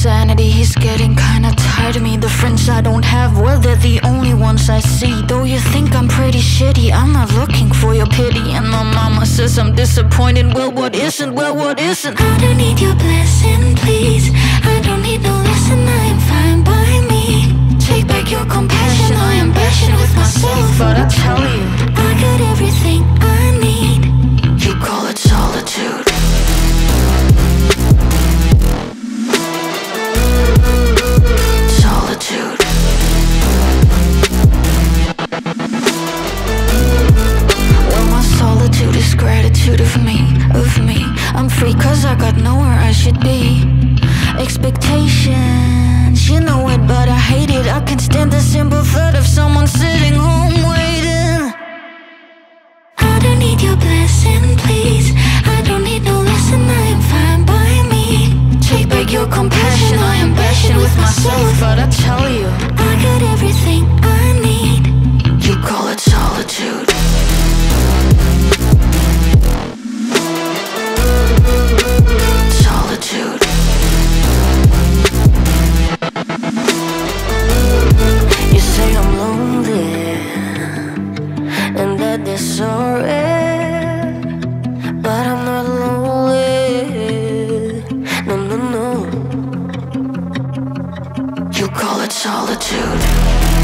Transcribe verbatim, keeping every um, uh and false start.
sanity. He's getting kinda tired of me. The friends I don't have, well, they're the only ones I see. Though you think I'm pretty shitty, I'm not looking for your pity. And my mama says I'm disappointed. Well, what isn't? Well, what isn't? I don't need your blessing, please. I don't need no lesson, I am fine by me. Take back your compassion, I am bashing with myself. But I tell you, I got everything I need. You call it solitude. Solitude. Well, my solitude is gratitude of me, of me. I'm free cause I got nowhere I should be. Expectations, you know it, but I hate it. I can't stand the simple thought of someone sitting home waiting. I don't need your blessing, please. I don't need no lesson, I am fine by me. Take back your compassion, I am bashing with myself. But I tell you, I got everything I need. You call it solitude. Solitude. You say I'm lonely and that they're sorry, but I'm not lonely. No, no, no. You call it solitude.